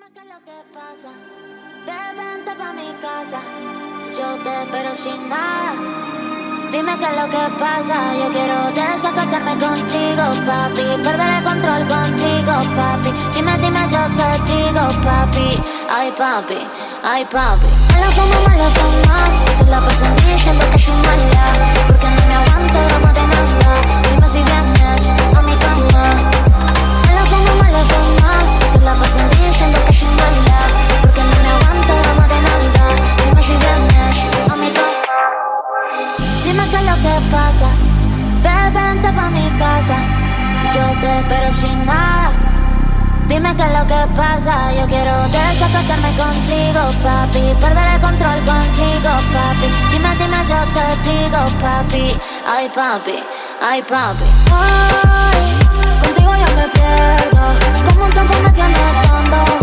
qué es lo que pasa. Bebé, vente pa' mi casa. Yo te espero sin nada. Dime qué es lo que pasa. Yo quiero desacatarme contigo, papi. Perder el control contigo, papi. Dime, yo te digo, papi. Ay, papi, ay, papi. Mala fama. Se la pasan diciendo que soy mala. Porque no me aguanto drama de nada. Dime si vienes a mi cama. Mala fama. Se la pasan diciendo que soy mala. Porque no me aguanto drama de nada. Dime si vienes a mi cama. Dime qué es lo que pasa. Bebé, vente pa' mi casa. Yo te espero sin nada. Dime qué es lo que pasa. Yo quiero desacatarme contigo, papi. Perder el control contigo, papi. Dime, yo te digo, papi. Ay, papi, ay, papi. Ay, contigo yo me pierdo. Como un tiempo me tienes dando